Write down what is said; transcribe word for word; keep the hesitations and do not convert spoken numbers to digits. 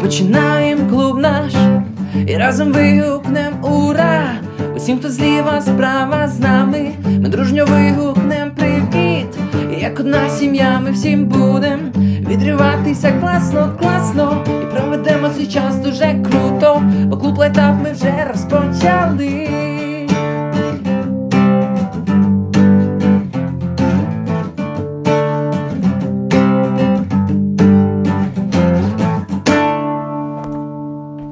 починаєм клуб наш і разом вигукнем ура! Усім, хто зліва, справа з нами, ми дружньо вигукнем привіт. І як одна сім'я ми всім будем відриватися класно, класно. І проведемо цей час дуже круто, бо клуб Лайтап ми вже розпочали.